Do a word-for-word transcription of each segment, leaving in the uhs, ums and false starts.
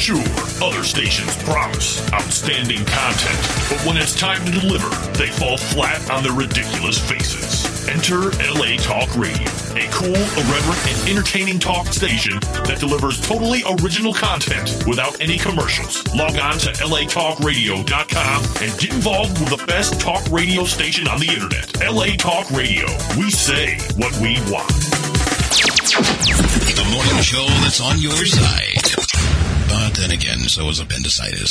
Sure, other stations promise outstanding content, but when it's time to deliver, they fall flat on their ridiculous faces. Enter L A Talk Radio, a cool, irreverent, and entertaining talk station that delivers totally original content without any commercials. Log on to L A talk radio dot com and get involved with the best talk radio station on the internet. L A Talk Radio. We say what we want. The morning show that's on your side. But then again, so is appendicitis.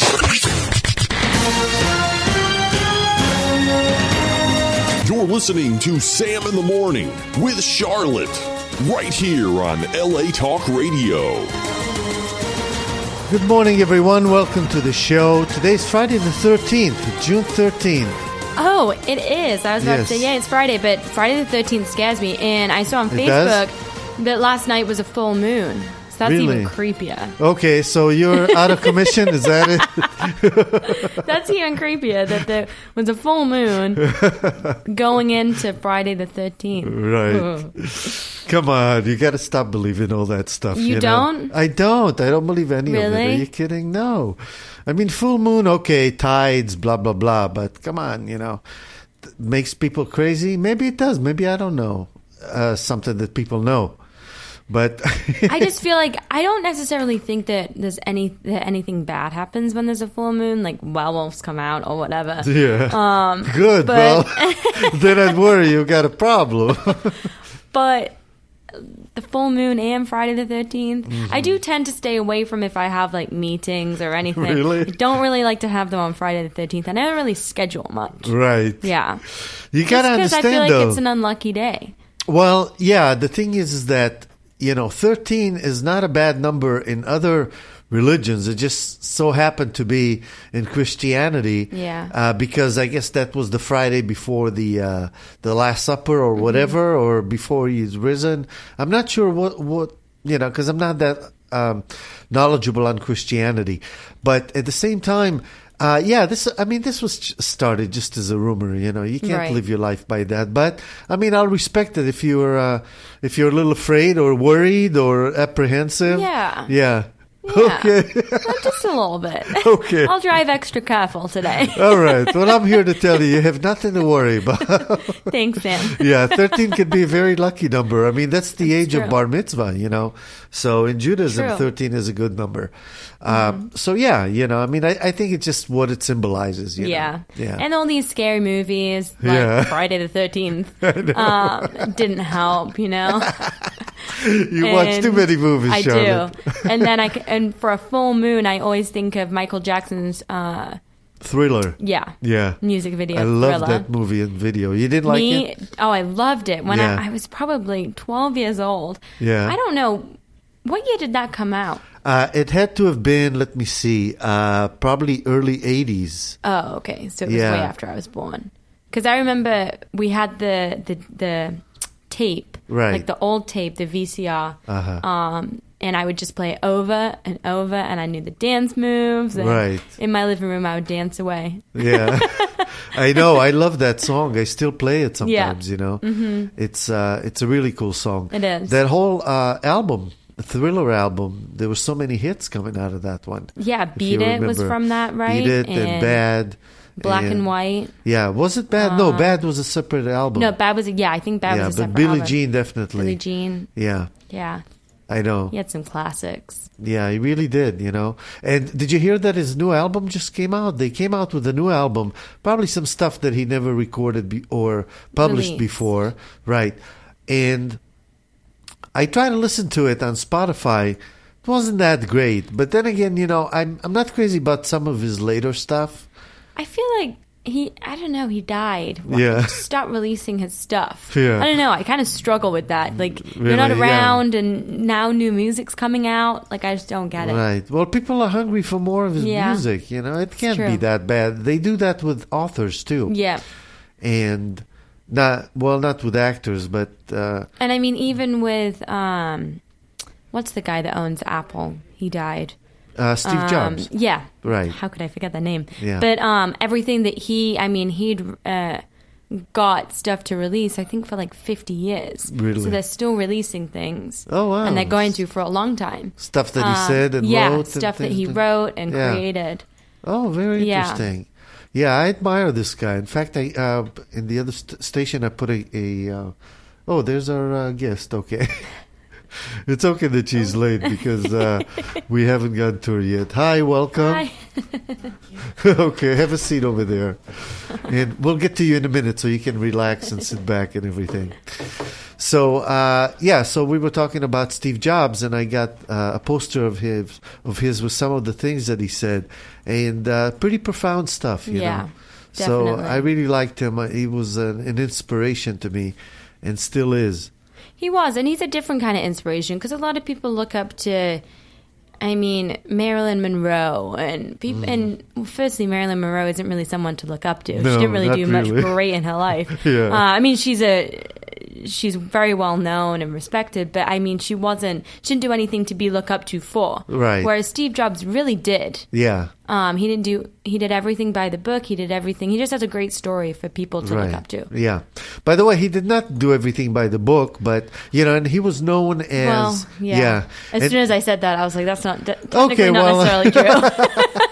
You're listening to Sam in the Morning with Charlotte, right here on L A Talk Radio. Good morning, everyone. Welcome to the show. Today's Friday the thirteenth, June thirteenth. Oh, it is. I was about Yes. to say, yeah, it's Friday, but Friday the thirteenth scares me. And I saw on It does? Facebook that last night was a full moon. So that's Really? even creepier. Okay, so you're out of commission, is that it? That's even creepier that there was a full moon going into Friday the thirteenth. Right. Come on, you got to stop believing all that stuff. You You, know? don't? I don't. I don't believe any of it. Really? Are you kidding? No. I mean, full moon, okay, tides, blah, blah, blah. But come on, you know, th- makes people crazy. Maybe it does. Maybe I don't know. Uh, something that people know. But I just feel like I don't necessarily think that there's any that anything bad happens when there's a full moon, like werewolves come out or whatever. yeah, Um, good. but- Well, then I'd worry you got a problem. But the full moon and Friday the thirteenth, I do tend to stay away from if I have like meetings or anything. Really? I don't really like to have them on Friday the thirteenth. I never really schedule much. Right. Yeah. You got to Because I understand, feel like though. it's an unlucky day. Well, yeah, the thing is, is that, you know, thirteen is not a bad number in other religions. It just so happened to be in Christianity. Yeah. Uh, because I guess that was the Friday before the uh, the Last Supper or whatever, or before he's risen. I'm not sure what, what you know, because I'm not that um, knowledgeable on Christianity. But at the same time, Uh, yeah, this. I mean, this was j- started just as a rumor. You know, you can't Right. live your life by that. But I mean, I'll respect it if you're uh, if you're a little afraid or worried or apprehensive. Yeah. Yeah. Yeah. Okay. Well, just a little bit. Okay. I'll drive extra careful today. All right. Well, I'm here to tell you, you have nothing to worry about. Thanks, Sam. Yeah, thirteen could be a very lucky number. I mean, that's the age true. of bar mitzvah, you know. So in Judaism, True. thirteen is a good number. Um, so yeah, you know, I mean, I, I think it's just what it symbolizes. You Yeah. know? Yeah. And all these scary movies, like Yeah. Friday the thirteenth, um, didn't help, you know? You watch too And many movies, I Charlotte. do. And then I, c- and for a full moon, I always think of Michael Jackson's, uh, Thriller. yeah, Yeah. music video. I love Thriller. that movie and video. You didn't like Me, it? oh, I loved it when Yeah. I, I was probably twelve years old. Yeah. I don't know. What year did that come out? Uh, it had to have been, let me see, uh, probably early eighties. Oh, okay. So it was Yeah. way after I was born. Because I remember we had the, the, the tape, Right. like the old tape, the V C R. Uh-huh. Um, and I would just play it over and over, and I knew the dance moves. And Right. in my living room, I would dance away. Yeah. I know. I love that song. I still play it Yeah. sometimes, you know. Mm-hmm. It's uh, it's a really cool song. It is. That whole uh, album, the Thriller album, there were so many hits coming out of that one. Yeah, if Beat you It was remember. from that, right? Beat It and, And Bad. Black and White. Yeah. Was it Bad? no, Bad was a separate album. No, Bad was, yeah, I think Bad yeah, was a but separate Billie album. Jean definitely. Billie Jean. Yeah. Yeah. I know. He had some classics. Yeah, he really did, you know. And did you hear that his new album just came out? They came out with a new album, probably some stuff that he never recorded be- or published Released. before, right? And I tried to listen to it on Spotify. It wasn't that great, but then again, you know, I'm I'm not crazy about some of his later stuff. I feel like he, I don't know, he died. Why- Yeah. Stop releasing his stuff. Yeah. I don't know. I kind of struggle with that. Like, Really, you're not yeah. around and now new music's coming out. Like, I just don't get it. Right. Well, people are hungry for more of his Yeah. music, you know. It can't true. be that bad. They do that with authors too. Yeah. And not well, not with actors, but uh And I mean, even with, um, what's the guy that owns Apple? He died. Uh, Steve Um, Jobs. Yeah. Right. How could I forget that name? Yeah. But um, everything that he, I mean, he'd uh, got stuff to release, I think, for like fifty years. Really? So they're still releasing things. Oh, wow. And they're going to for a long time. Stuff that he Um, said and yeah, wrote. stuff and that he things wrote and Yeah. created. Oh, very Yeah. interesting. Yeah, I admire this guy. In fact, I uh, in the other st- station, I put a. a uh, oh, there's our uh, guest. Okay. It's okay that she's late because uh, we haven't gotten to her yet. Hi, welcome. Hi. Okay, have a seat over there. And we'll get to you in a minute so you can relax and sit back and everything. So, uh, yeah, so we were talking about Steve Jobs, and I got uh, a poster of his, of his with some of the things that he said, and uh, pretty profound stuff, you Yeah, know. So definitely. I really liked him. Uh, He was an, an inspiration to me and still is. He was, and he's a different kind of inspiration because a lot of people look up to, I mean, Marilyn Monroe, and people. Mm. And well, firstly, Marilyn Monroe isn't really someone to look up to. No, she didn't really not do much really. great in her life. Yeah. Uh, I mean, she's a she's very well known and respected, but I mean, she wasn't. She didn't do anything to be looked up to for. Right. Whereas Steve Jobs really did. Yeah. Um, he didn't do. He did everything by the book. He did everything. He just has a great story for people to Right. look up to. Yeah. By the way, he did not do everything by the book, but, you know, and he was known as... Well, yeah. yeah. As And- soon as I said that, I was like, "That's not de- technically Okay, not well- necessarily true."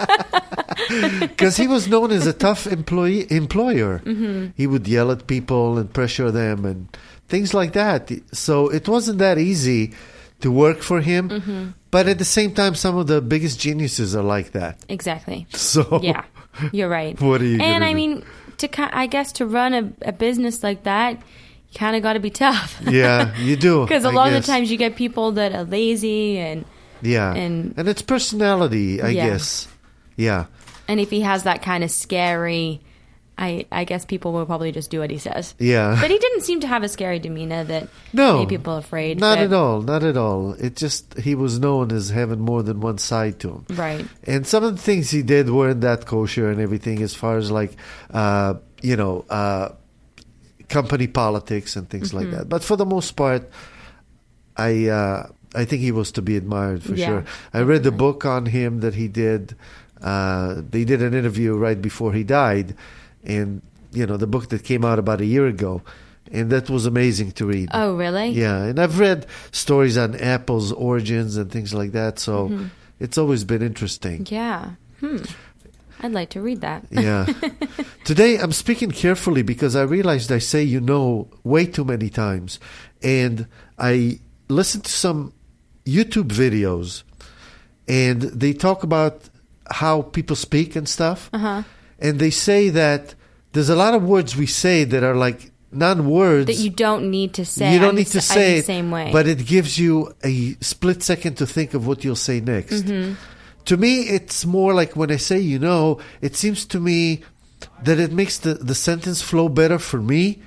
Because he was known as a tough employee employer. Mm-hmm. He would yell at people and pressure them and things like that. So it wasn't that easy to work for him. Mm-hmm. But at the same time, some of the biggest geniuses are like that. Exactly. So Yeah, you're right. What are you And gonna I do? mean, to ki- I guess to run a, a business like that, you kind of got to be tough. Yeah, you do. Because a I lot of guess. the times you get people that are lazy, and Yeah. and- and it's personality, I Yeah. guess. Yeah. and if he has that kind of scary, I I guess people will probably just do what he says. Yeah. But he didn't seem to have a scary demeanor that No, made people afraid. Not but- at all. Not at all. It just, he was known as having more than one side to him. Right. And some of the things he did weren't that kosher and everything, as far as like, uh, you know, uh, company politics and things like that. But for the most part, I uh, I think he was to be admired for Yeah, sure. I read the definitely. book on him that he did. Uh, they did an interview right before he died, and you know the book that came out about a year ago, and that was amazing to read. Oh, really? Yeah, and I've read stories on Apple's origins and things like that, so Mm-hmm. it's always been interesting. Yeah. Hmm. I'd like to read that. Yeah. Today I'm speaking carefully because I realized I say you know way too many times, and I listened to some YouTube videos, and they talk about how people speak and stuff, Uh-huh. and they say that there's a lot of words we say that are like non-words That you don't need to say. you don't I'm need the to sa- I'm say the it, same way. but it gives you a split second to think of what you'll say next. Mm-hmm. To me, it's more like when I say you know, it seems to me that it makes the, the sentence flow better for me,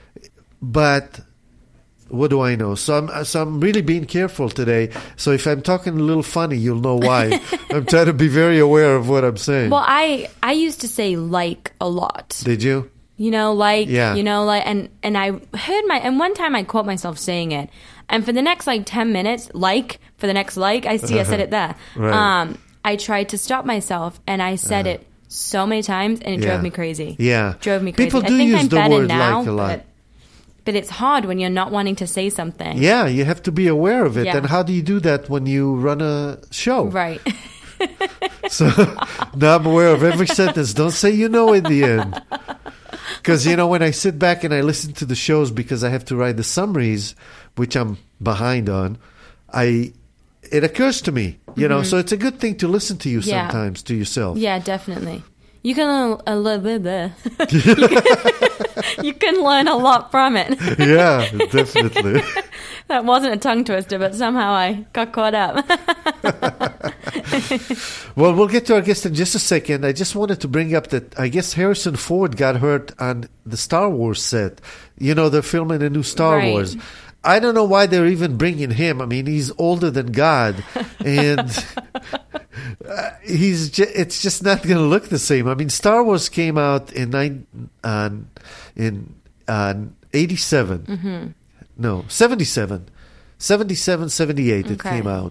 but what do I know? So I'm so I'm really being careful today. So if I'm talking a little funny, you'll know why. I'm trying to be very aware of what I'm saying. Well, I I used to say like a lot. Did you? You know, like Yeah. you know, like and and I heard my and one time I caught myself saying it, and for the next like ten minutes, like for the next like I see I said it there. Right. Um, I tried to stop myself, and I said it so many times, and it Yeah. drove me crazy. Yeah. drove me crazy. People do I think use I'm the better word now, like a lot. But, but it's hard when you're not wanting to say something. Yeah, you have to be aware of it. Yeah. And how do you do that when you run a show? Right. So now I'm aware of every sentence. Don't say you know in the end. Because, you know, when I sit back and I listen to the shows because I have to write the summaries, which I'm behind on, I it occurs to me, you know, so it's a good thing to listen to you Mm-hmm. Yeah. sometimes, to yourself. Yeah, definitely. You can learn a little bit. you, can, you can learn a lot from it. Yeah, definitely. That wasn't a tongue twister, but somehow I got caught up. Well, we'll get to our guest in just a second. I just wanted to bring up that I guess Harrison Ford got hurt on the Star Wars set. You know, they're filming a new Star Right. Wars. I don't know why they're even bringing him. I mean, he's older than God, and uh, he's ju- it's just not going to look the same. I mean, Star Wars came out in nine uh, in uh, eighty-seven. Mm-hmm. No, seventy-seven. seventy-seven, seventy-eight it Okay. came out.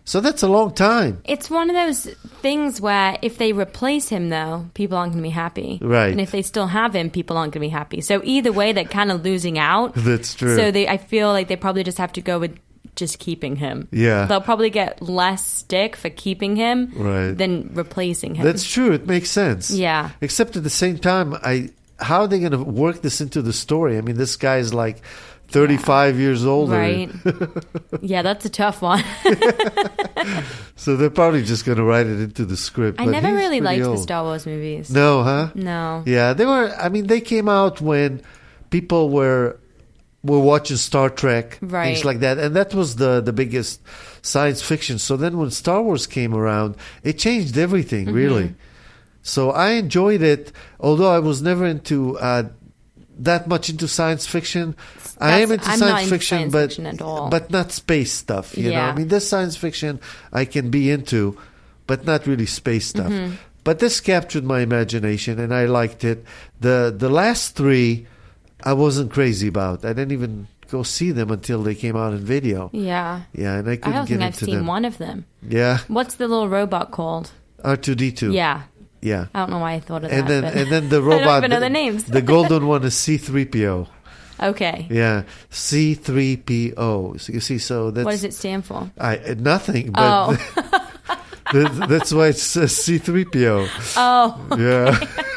So that's a long time. It's one of those things where if they replace him, though, people aren't going to be happy. Right. And if they still have him, people aren't going to be happy. So either way, they're kind of losing out. That's true. So they, I feel like they probably just have to go with just keeping him. Yeah. They'll probably get less stick for keeping him Right. than replacing him. That's true. It makes sense. Yeah. Except at the same time, I how are they going to work this into the story? I mean, this guy's like thirty-five years older. Right. Yeah, that's a tough one. So they're probably just going to write it into the script. I but never he's really pretty liked old. the Star Wars movies. No, huh? No. Yeah, they were. I mean, they came out when people were were watching Star Trek, Right. things like that, and that was the the biggest science fiction. So then, when Star Wars came around, it changed everything, Mm-hmm. really. So I enjoyed it, although I was never into uh, that much into science fiction. I am That's- into I'm science not into fiction, science but fiction at all. but not space stuff. You know, Yeah. I mean, this science fiction I can be into, but not really space stuff. Mm-hmm. But this captured my imagination, and I liked it. the The last three, I wasn't crazy about. I didn't even go see them until they came out in video. Yeah. Yeah, and I I couldn't don't get think I've into seen them. one of them. Yeah, What's the little robot called? R two D two. Yeah. yeah. I don't know why I thought of And that. then but and then the I don't robot. even know the, the names. the golden one is C three P O. Okay. Yeah, C three P O. So you see, so that's What does it stand for? I uh, nothing, but Oh. that- that's why it says C three P O. Oh. Yeah.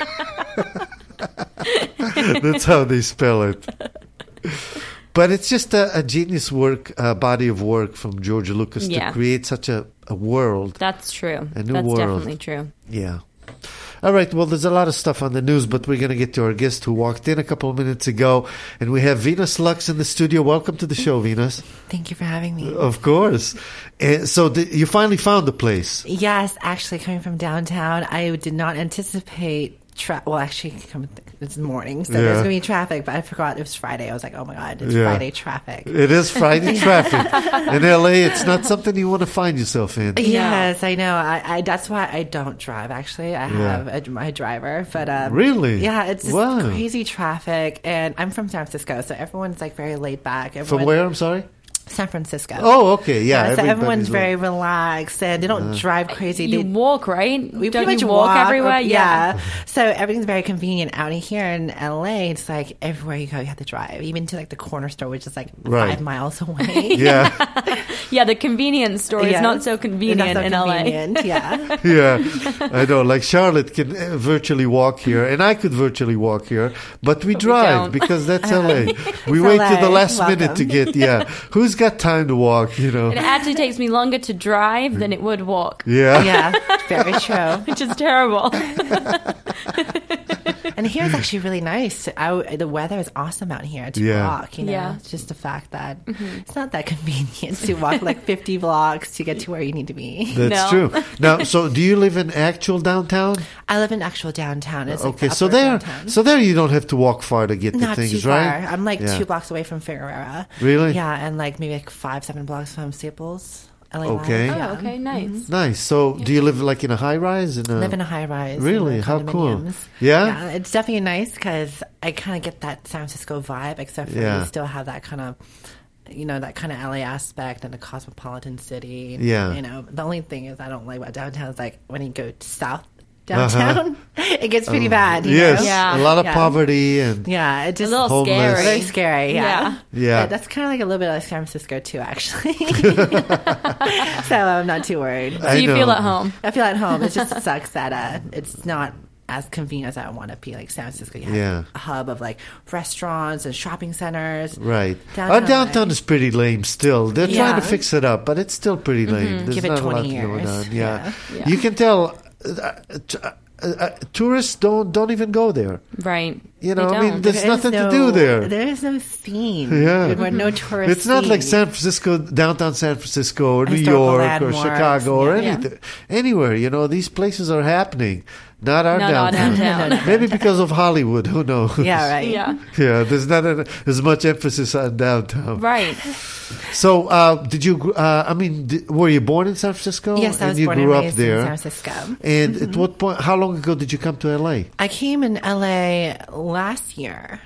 That's how they spell it. But it's just a, a genius work, uh, body of work from George Lucas Yeah. to create such a, a world. That's true. A new That's world. definitely true. Yeah. All right. Well, there's a lot of stuff on the news, but we're going to get to our guest who walked in a couple of minutes ago. And we have Venus Lux in the studio. Welcome to the show, Venus. Thank you for having me. Of course. And so th- you finally found the place. Yes, actually, coming from downtown, I did not anticipate. Tra- well, actually, come- it's morning, so Yeah. there's going to be traffic, but I forgot it was Friday. I was like, oh my God, it's Yeah. Friday traffic. It is Friday traffic. In L A, it's not something you want to find yourself in. Yes, I know. I, I that's why I don't drive. Actually, I Yeah. have a, my driver, but um, Really? yeah, it's just Wow. crazy traffic, and I'm from San Francisco, so everyone's like very laid back. From Everyone, where, I'm sorry? San Francisco. Oh, okay. Yeah. so everybody's everyone's like- very relaxed, and they don't drive crazy. You they, walk, right? We Don't pretty you much walk, walk everywhere? or- Yeah. yeah. So everything's very convenient. Out here in L A, it's like everywhere you go, you have to drive, even to like the corner store, which is like Right. five miles away. Yeah. Yeah, the convenience store is Yes. not so It's convenient not so in L A. convenient, Yeah. Yeah. I know. Like Charlotte can uh, virtually walk here, and I could virtually walk here, but we drive don't. because that's L A. We It's wait to L A. the last Welcome. minute to get, yeah. Who's got time to walk, you know? It actually takes me longer to drive than it would walk, Yeah. Yeah, very true. which is terrible. And here it's actually really nice. I, the weather is awesome out here to Yeah. walk. You know, Yeah. it's just the fact that it's not that convenient to walk like fifty blocks to get to where you need to be. That's No. true. Now, so do you live in actual downtown? I live in actual downtown. It's like Okay, the so upper there, downtown. so there you don't have to walk far to get to Not things, too far. right? I'm like Yeah. two blocks away from Figueroa. Really? Yeah, and like maybe like five, seven blocks from Staples. L A Okay. Line. Oh, Yeah. okay, nice. Nice. So, do you live like in a high rise? In a, Live in a high rise. Really? in the How cool. condominiums. Yeah? Yeah, it's definitely nice because I kind of get that San Francisco vibe, except for Yeah. we still have that kind of, you know, that kind of L A aspect and the cosmopolitan city. Yeah. You know, the only thing is I don't like about downtown is like when you go south downtown, it gets pretty bad. You Uh-huh. Yes, know? Yeah. a lot of Yeah. poverty and Yeah, it just A little Homeless. scary. very scary. Yeah. Yeah. Yeah. that's kind of like a little bit like San Francisco too, actually. So I'm not too worried. So I you feel know. at home. I feel at home. It just sucks that uh, it's not as convenient as I want to be. Like San Francisco, you have Yeah. a hub of like restaurants and shopping centers. Right. Downtown, Our downtown like- is pretty lame still. They're trying to Yeah. fix it up, but it's still pretty lame. There's Give it not a lot twenty going years. on. Yeah. Yeah. You can tell uh, t- uh, uh, tourists don't don't even go there. Right. You They know, I mean, don't. there's There is nothing to no- do there. There is no scene. Yeah. There were no tourist It's not like scene. San Francisco, downtown San Francisco, or New Historical York, or landmarks, Chicago, or yeah. anything. Anywhere, you know, these places are happening. Not our Not our downtown. downtown. Maybe because of Hollywood. Who knows? Yeah, right. Yeah. Yeah, there's not a, as much emphasis on downtown. Right. So, uh, did you? gr- Uh, I mean, did, were you born in San Francisco? Yes, I and was you born grew and up raised there. in San Francisco. And at what point? How long ago did you come to L A? I came in L A last year.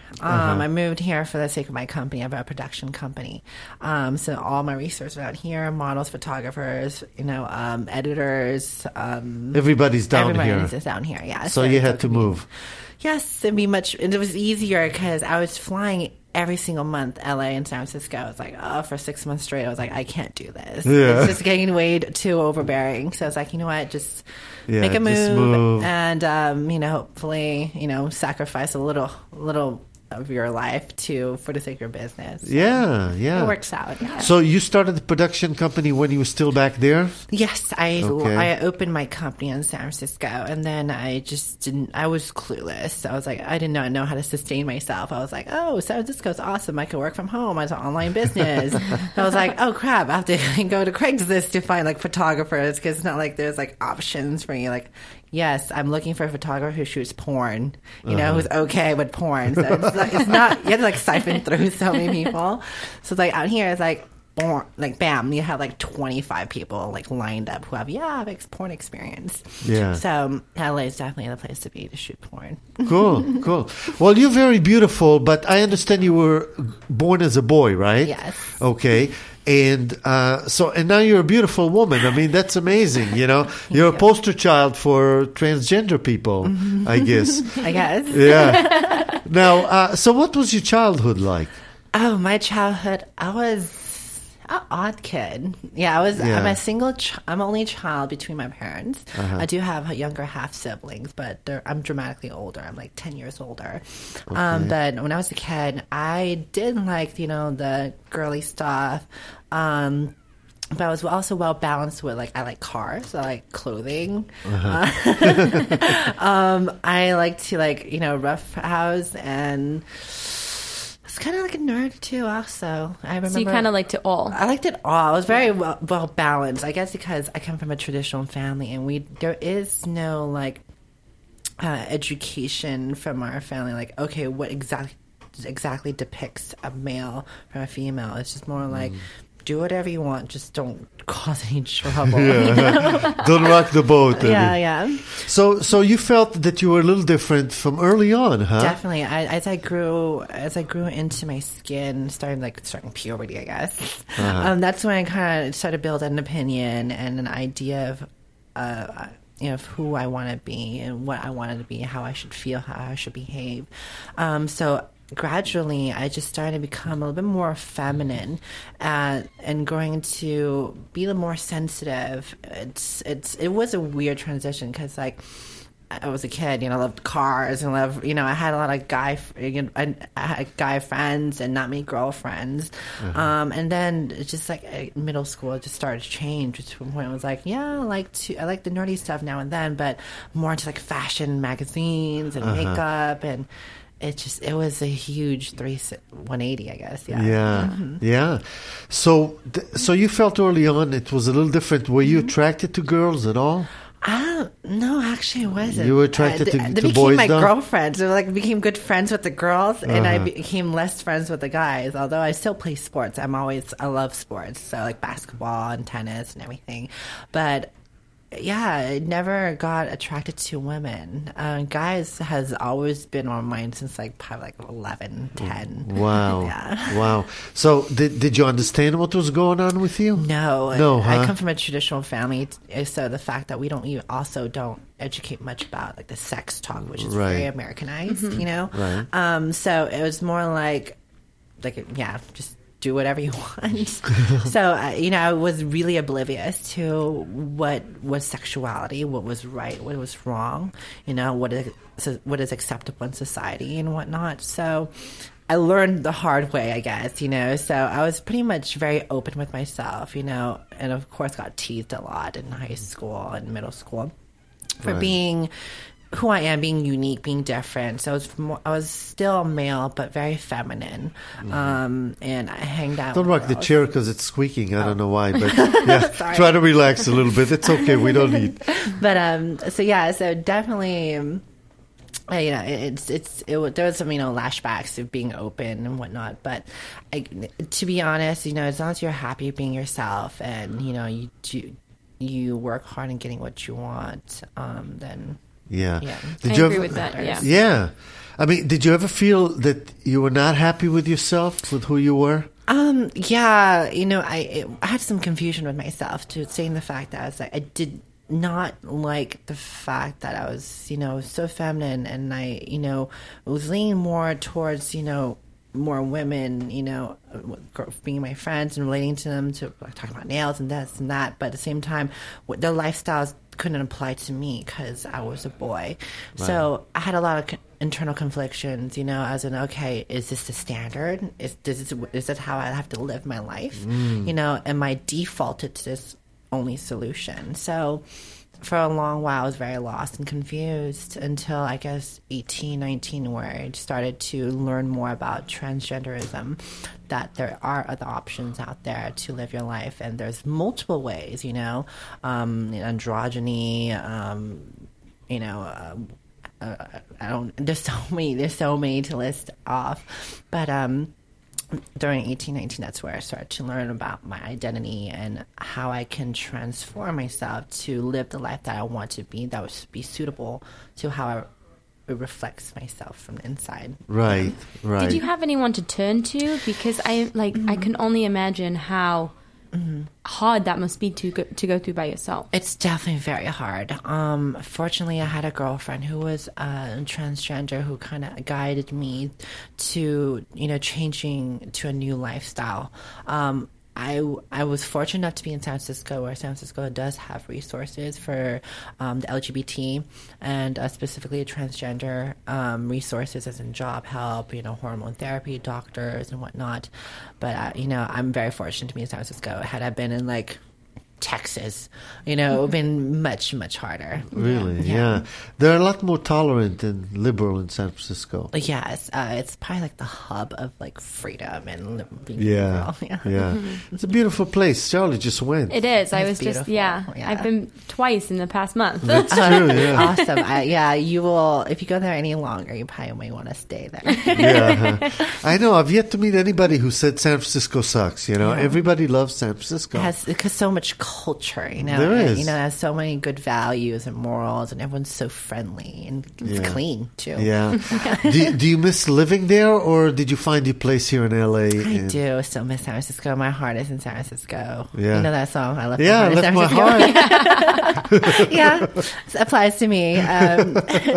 Um, Uh-huh. I moved here for the sake of my company. I have a production company. Um, so all my resources are out here, models, photographers, you know, um, editors. Um, Everybody's down everybody's here. is down here, yeah. So you it's had to okay. move. Yes, it'd be much. It was easier because I was flying every single month, L A and San Francisco. I was like, oh, for six months straight, I was like, I can't do this. Yeah. It's just getting way too overbearing. So I was like, you know what, just Yeah, make a move, just move. and um, you know, hopefully, you know, sacrifice a little, little of your life to for the sake of your business. Yeah, yeah. It works out. Yeah. So you started the production company when you were still back there? Yes, I Okay. I opened my company in San Francisco, and then I just didn't. I was clueless. I was like, I did not know how to sustain myself. I was like, oh, San Francisco's awesome. I can work from home. I have an online business. I was like, oh crap, I have to go to Craigslist to find like photographers because it's not like there's like options for you. Like, yes, I'm looking for a photographer who shoots porn. You know, who's okay with porn. So it's not, it's not. You have to like siphon through so many people. So it's like out here, it's like. Born, like bam, you have like twenty-five people like lined up who have yeah, have ex- porn experience. Yeah. So L A is definitely the place to be to shoot porn. Cool, cool. Well, you're very beautiful, but I understand you were born as a boy, right? Yes. Okay. And uh, so, and now you're a beautiful woman. I mean, that's amazing. You know, you're a you. poster child for transgender people, I guess. I guess. Yeah. Now, uh, so what was your childhood like? Oh, my childhood, I was an odd kid. Yeah, I was. Yeah. I'm a single. Ch- I'm only child between my parents. I do have younger half siblings, but they're, I'm dramatically older. I'm like ten years older. Um, but when I was a kid, I did like you know the girly stuff. Um, but I was also well balanced with like I like cars, I like clothing. Uh, um, I like to like you know rough house and. It's kind of like a nerd too. Also, I remember. So you kind of liked it all. I liked it all. I was very well, well balanced. I guess because I come from a traditional family, and we there is no like uh, education from our family. Like, okay, what exactly exactly depicts a male from a female? It's just more like. Do whatever you want, just don't cause any trouble. Don't rock the boat. I yeah, mean. yeah. So, so you felt that you were a little different from early on, huh? Definitely. I, as I grew, as I grew into my skin, starting like starting puberty, I guess. Uh-huh. Um, that's when I kind of started to build an opinion and an idea of, uh, you know, of who I want to be and what I wanted to be, how I should feel, how I should behave. Um, so. Gradually, I just started to become a little bit more feminine, uh, and growing to be a little more sensitive. It's it's it was a weird transition because like I was a kid, you know, I loved cars and loved, you know, I had a lot of guy, you know, I, I had guy friends and not many girlfriends. Mm-hmm. Um, and then it's just like middle school, it just started to change. To a point I was like, yeah, I like to, I like the nerdy stuff now and then, but more into like fashion magazines and uh-huh. makeup and. It just, it was a huge three one eighty, I guess. Yeah. Yeah. Mm-hmm. Yeah. So, th- so you felt early on it was a little different. Were you attracted to girls at all? Uh, no, actually, I wasn't. You were attracted uh, to, they, to they became boys, my though? girlfriends. They like became good friends with the girls, and Uh-huh. I became less friends with the guys. Although I still play sports, I'm always I love sports, so like basketball and tennis and everything. But yeah, I never got attracted to women. Uh, guys has always been on my mind since like probably like eleven, ten. Wow. Yeah. Wow. So did did you understand what was going on with you? No. No, huh? I come from a traditional family, so the fact that we don't even also don't educate much about like the sex talk, which is Right. very Americanized, you know? Right. Um, so it was more like, like yeah, just do whatever you want. So, uh, you know, I was really oblivious to what was sexuality, what was right, what was wrong, you know, what is, what is acceptable in society and whatnot. So I learned the hard way, I guess, you know. So I was pretty much very open with myself, you know, and of course got teased a lot in high school and middle school for Right. being who I am, being unique, being different. So I was more, I was still male, but very feminine. Mm-hmm. Um, and I hanged out. Don't with rock the girls. chair because it's squeaking. I don't know why, but yeah, try to relax a little bit. It's okay. We don't need. But um, so yeah, so definitely. Um, Uh, you know, it's it's it, there was some you know lashbacks of being open and whatnot, but I, to be honest, you know, as long as you're happy being yourself and you know you do, you work hard in getting what you want, um, then Yeah. Yeah. Did I you agree ever, with that. Yeah. Yeah. I mean, did you ever feel that you were not happy with yourself, with who you were? Um, yeah, you know, I, it, I had some confusion with myself to saying the fact that I was like, I did not like the fact that I was, you know, so feminine, and I, you know, was leaning more towards, you know, more women, you know, being my friends and relating to them, to like, talking about nails and this and that. But at the same time, their lifestyles couldn't apply to me because I was a boy. Right. So I had a lot of co- internal conflictions, you know, as in, okay, is this the standard? Is this is this how I have to live my life? Mm. You know, am I defaulted to this only solution? So for a long while, I was very lost and confused until I guess eighteen, nineteen, where I started to learn more about transgenderism, that there are other options out there to live your life. And there's multiple ways, you know, um, androgyny, um, you know, uh, uh, I don't, there's so many, there's so many to list off. But, um, during eighteen, nineteen, that's where I started to learn about my identity and how I can transform myself to live the life that I want to be, that would be suitable to how I, it reflects myself from the inside. Right, right. Did you have anyone to turn to? Because I like mm-hmm. I can only imagine how mm-hmm. hard that must be to go, to go through by yourself. It's definitely very hard. Um, fortunately, I had a girlfriend who was uh, transgender who kind of guided me to, you know, changing to a new lifestyle. Um, I, I was fortunate enough to be in San Francisco, where San Francisco does have resources for um, the L G B T and uh, specifically transgender um, resources, as in job help, you know, hormone therapy, doctors and whatnot. But, uh, you know, I'm very fortunate to be in San Francisco. Had I been in, like, Texas, you know, it would have been much, much harder. Really? Yeah. yeah. They're a lot more tolerant and liberal in San Francisco. Yes. Uh, it's probably like the hub of like freedom and li- being yeah. liberal. Yeah. Yeah. Mm-hmm. It's a beautiful place. Charlie just went. It is. It's I was beautiful. just, yeah, yeah. I've been twice in the past month. That's true, yeah. Awesome. I, yeah, you will, if you go there any longer, you probably may want to stay there. yeah. Uh-huh. I know. I've yet to meet anybody who said San Francisco sucks, you know. Yeah. Everybody loves San Francisco. It has, because so much culture, you know. There is. You know, it has so many good values and morals, and everyone's so friendly and it's yeah. clean too. Yeah. do, do you miss living there, or did you find your place here in L A? I and... do still miss San Francisco. My heart is in San Francisco. Yeah. You know that song? I left yeah, my heart I in San left Francisco. my heart. Yeah, it applies to me. Um,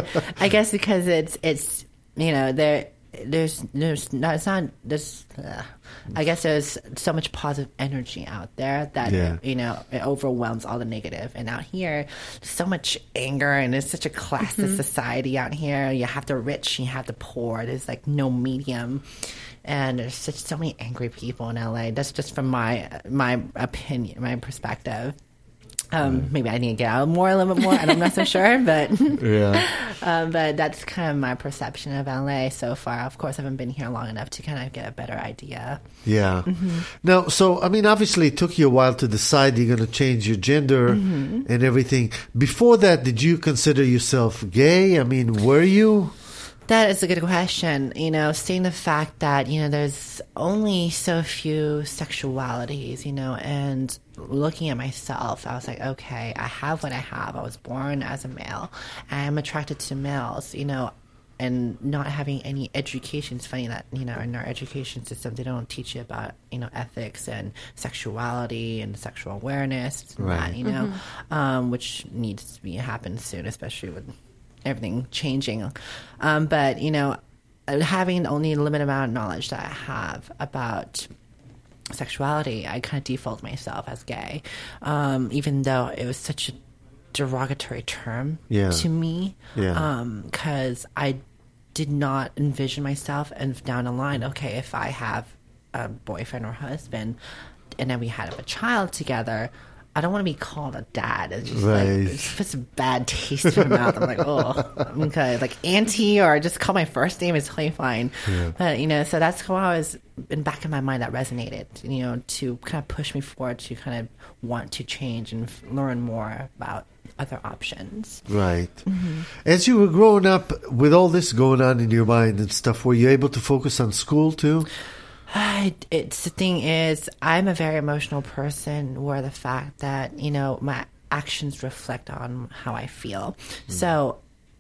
I guess because it's it's you know there there's there's not it's not there's uh, I guess there's so much positive energy out there that yeah. you know it overwhelms all the negative. And out here, there's so much anger, and it's such a classist mm-hmm. society out here. You have the rich, you have the poor. There's like no medium. And there's such so many angry people in L A. That's just from my my opinion, my perspective. Um, mm. Maybe I need to get out more, a little bit more, and I'm not so sure, but yeah. um, but that's kind of my perception of L A so far. Of course, I haven't been here long enough to kind of get a better idea. Yeah. Mm-hmm. Now, so I mean, obviously, it took you a while to decide you're going to change your gender mm-hmm. and everything. Before that, did you consider yourself gay? I mean, were you? That is a good question. You know, seeing the fact that, you know, there's only so few sexualities, you know, and looking at myself, I was like, okay, I have what I have. I was born as a male. I'm attracted to males, you know, and not having any education. It's funny that, you know, in our education system, they don't teach you about, you know, ethics and sexuality and sexual awareness and right. that, you know, mm-hmm. um, which needs to be happen soon, especially with everything changing. Um, but, you know, having only a limited amount of knowledge that I have about sexuality, I kind of default myself as gay, um, even though it was such a derogatory term yeah. to me, yeah. because um, I did not envision myself and down the line, okay, if I have a boyfriend or husband and then we had a child together, I don't want to be called a dad. It's just right. like, it just puts a bad taste in my mouth. I'm like, oh, okay. Like auntie, or just call my first name is totally fine. Yeah. But, you know, so that's how I was in back of my mind that resonated, you know, to kind of push me forward to kind of want to change and f- learn more about other options. Right. Mm-hmm. As you were growing up with all this going on in your mind and stuff, were you able to focus on school too? It's the thing is, I'm a very emotional person, where the fact that, you know, my actions reflect on how I feel. Mm. So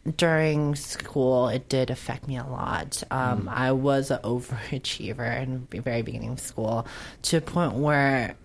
during school, it did affect me a lot. Um, I was an overachiever in the very beginning of school, to a point where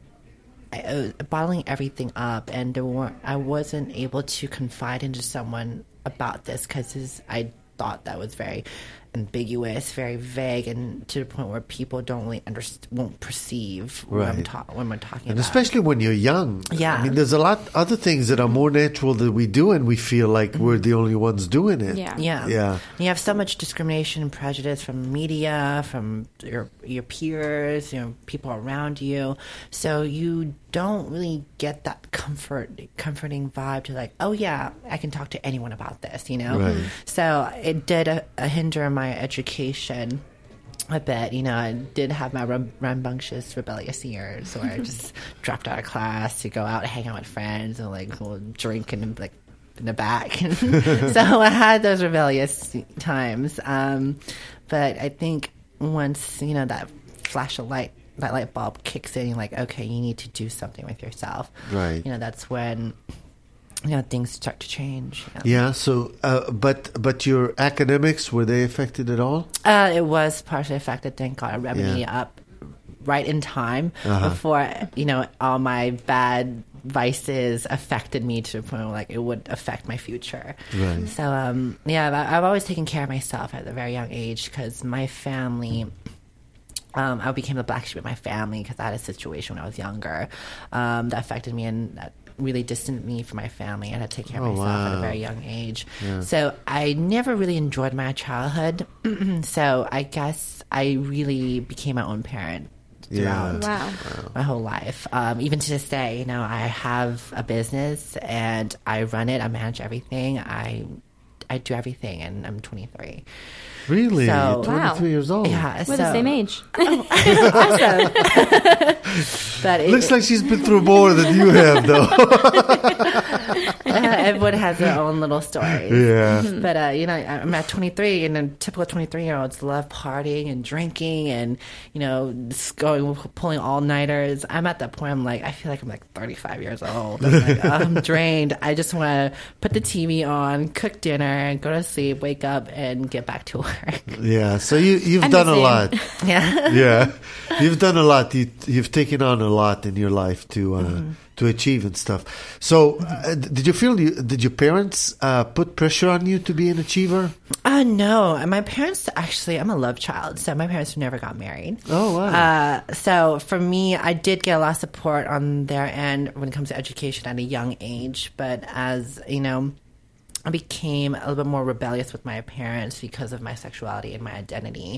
I was bottling everything up, and there weren't, I wasn't able to confide into someone about this because I thought that was very ambiguous, very vague, and to the point where people don't really understand, won't perceive what I'm Right. ta- when we're talking And about. especially when you're young. Yeah. I mean, there's a lot other things that are more natural that we do, and we feel like we're the only ones doing it. Yeah. Yeah. Yeah. You have so much discrimination and prejudice from media, from your your peers, you know, people around you. So you don't really get that comfort, comforting vibe to like, oh yeah, I can talk to anyone about this, you know? Right. So it did uh, uh, hinder my education a bit. You know, I did have my ram- rambunctious, rebellious years where I just dropped out of class to go out, hang out with friends, and like we'll drink and like in the back. So I had those rebellious times. Um, but I think once, you know, that flash of light, that light bulb kicks in, you're like, okay, you need to do something with yourself. Right. You know, that's when, you know, things start to change. you know. Yeah. So, uh, but but your academics, were they affected at all? Uh, it was partially affected. Thank God, I remedied Yeah. up right in time Uh-huh. before, you know, all my bad vices affected me to the point where like it would affect my future. Right. So, um, yeah, I- I've always taken care of myself at a very young age because my family. Um, I became the black sheep of my family because I had a situation when I was younger um, that affected me and that really distanced me from my family. I had to take care of Oh, myself at wow. a very young age. So I never really enjoyed my childhood. So I guess I really became my own parent throughout Wow. my whole life. Um, even to this day, you know, I have a business and I run it. I manage everything. I I do everything, and I'm twenty-three. Really? So- You're twenty-three Wow. years old. Yeah, We're so, the same age. Awesome. But it, Looks like she's been through more than you have, though. everyone has their own little stories. Yeah. But uh, you know, I'm at twenty-three, and then typical twenty-three-year-olds love partying and drinking, and you know, just going pulling all nighters. I'm at that point. I'm like, I feel like I'm like thirty-five years old. I'm like, oh, I'm drained. I just want to put the T V on, cook dinner, and go to sleep, wake up, and get back to work. Yeah. So you you've I'm done the a same. lot. Yeah. Yeah. You've done a lot. You, you've taken on a lot in your life to uh, Mm-hmm. to achieve and stuff. So, uh, did you feel you, did your parents uh, put pressure on you to be an achiever? Uh, no, my parents actually, I'm a love child, so my parents never got married. Oh, wow. Uh, so for me, I did get a lot of support on their end when it comes to education at a young age, but as, you know, I became a little bit more rebellious with my parents because of my sexuality and my identity.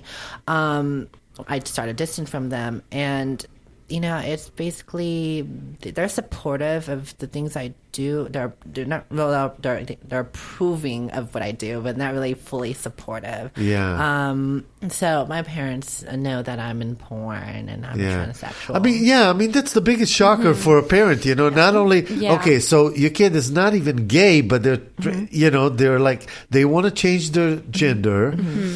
Um, I started distant from them, and you know, it's basically they're supportive of the things I do. They're they're not well, they're they're approving of what I do, but not really fully supportive. Yeah. Um. So my parents know that I'm in porn and I'm Yeah. transsexual. I mean, yeah, I mean, that's the biggest shocker for a parent, you know, not only, Yeah. okay, so your kid is not even gay, but they're, tr you know, they're like, they want to change their gender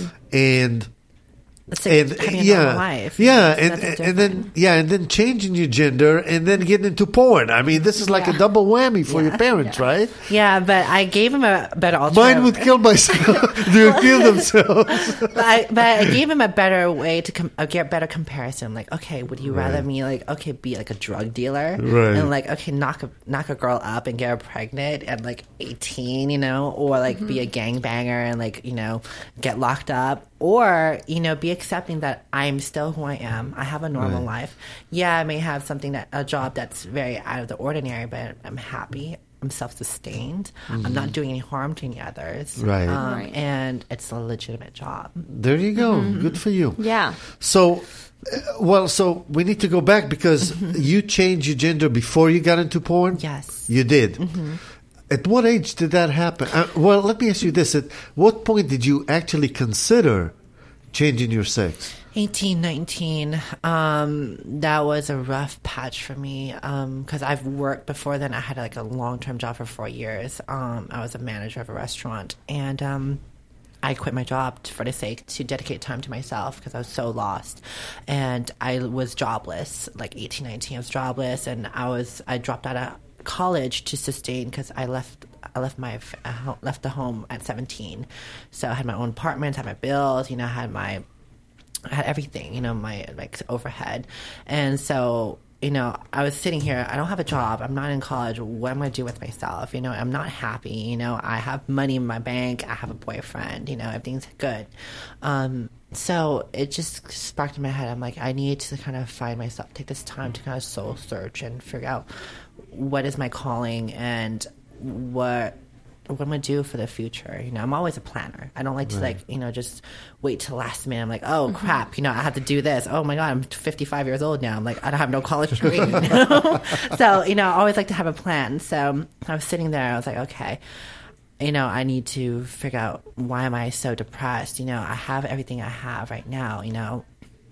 and, It's like and having a yeah, normal life. yeah, It's and, nothing and then, different. yeah, and then changing your gender and then getting into porn. I mean, this is like a Yeah. double whammy for your parents, right? Yeah, but I gave him a better alternative. Mine would kill myself. They would kill themselves. but, I, but I gave him a better way to com- uh, get better comparison. Like, okay, would you rather me like okay be like a drug dealer Right. and like okay knock a knock a girl up and get her pregnant at like eighteen, you know, or like be a gangbanger and like you know get locked up, or you know be accepting that I'm still who I am. I have a normal life. Yeah, I may have something that a job that's very out of the ordinary, but I'm happy. I'm self-sustained. I'm not doing any harm to any others. Right. Um, Right. And it's a legitimate job. There you go. Good for you. Yeah. So, uh, well, so we need to go back because you changed your gender before you got into porn? Yes. You did. At what age did that happen? Uh, well, let me ask you this. At what point did you actually consider changing your sex? eighteen, nineteen, um, that was a rough patch for me because I've worked before then. I had like a long-term job for four years. Um, I was a manager of a restaurant, and um, I quit my job for the sake to dedicate time to myself because I was so lost. And I was jobless, like eighteen, nineteen, I was jobless, and I was I dropped out of college to sustain because I left I left my I ho- left the home at seventeen, so I had my own apartment, had my bills, you know, I had my I had everything, you know, my like overhead, and so. You know, I was sitting here, I don't have a job, I'm not in college, what am I going to do with myself? You know, I'm not happy, you know, I have money in my bank, I have a boyfriend, you know, everything's good. Um, so it just sparked in my head, I'm like, I need to kind of find myself, take this time to kind of soul search and figure out what is my calling and what... what I'm going to do for the future. You know, I'm always a planner. I don't like to Right. like, you know, just wait till last minute. I'm like, oh crap, you know, I have to do this. Oh my God, I'm fifty-five years old now. I'm like, I don't have no college degree. You know? So, you know, I always like to have a plan. So I was sitting there, I was like, okay, you know, I need to figure out why am I so depressed? You know, I have everything I have right now, you know.